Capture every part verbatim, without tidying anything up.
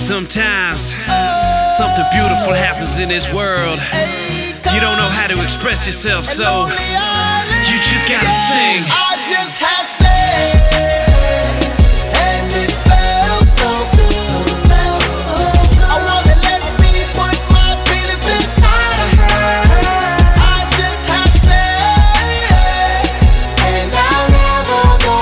Sometimes something beautiful happens in this world. You don't know how to express yourself, so you just gotta sing. I just had sex, and it felt so good, felt so good. I wanna let me put my penis inside of her. I just had sex, and I'll never go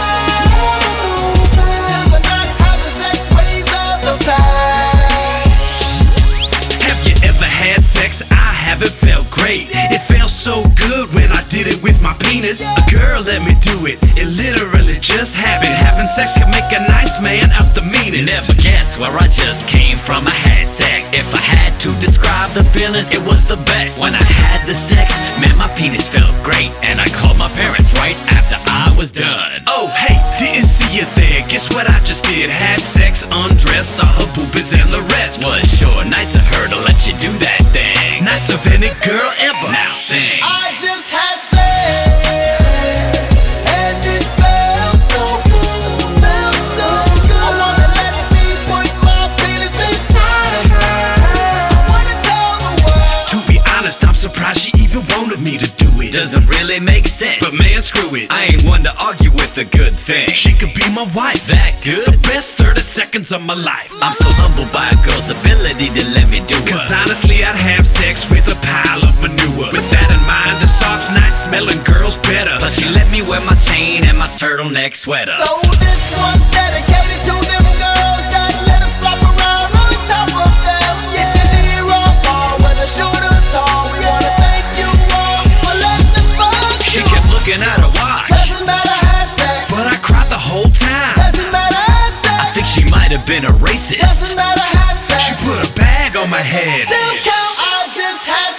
back to the not having sex ways of the past. Have you ever had sex? I haven't felt great. It felt so good when I did it with my penis. A girl let me do it, it literally just happened. Having sex can make a nice man out the meanest. Never guess where I just came from. I had sex. If I had to describe the feeling, it was the best. When I had the sex, man, my penis felt great. And I called my parents right after I was done. Oh hey, didn't see you there. Guess what I just did? Had sex, undressed, saw her boobies and the rest. Was sure nice of her to let you do that thing. Nicer than any girl ever. Now sing. I just had sex, and it felt so good, felt so good. I wanna let me put my penis inside of her. I wanna tell the world. To be honest, I'm surprised she even wanted me to do it. Doesn't really make sense, But man, screw it. I ain't one to argue with a good thing. She could be my wife. That good? The best thirty seconds of my life. I'm so humbled by a girl's ability to let me do it. Cause honestly, I'd have sex with a pile of manure. With that in mind, the soft, nice smelling girl's better. Plus she let me wear my chain and my turtleneck sweater. So this one's dedicated to them girls that let us flop around on top of them. If you did wrong, or whether short or tall, we wanna thank you all for letting us fuck She you. kept looking at her watch, Doesn't matter, had sex. but I cried the whole time. Doesn't matter, had sex. I think she might have been a racist. Doesn't matter, had sex. She put a bag on my head. Still count. I just had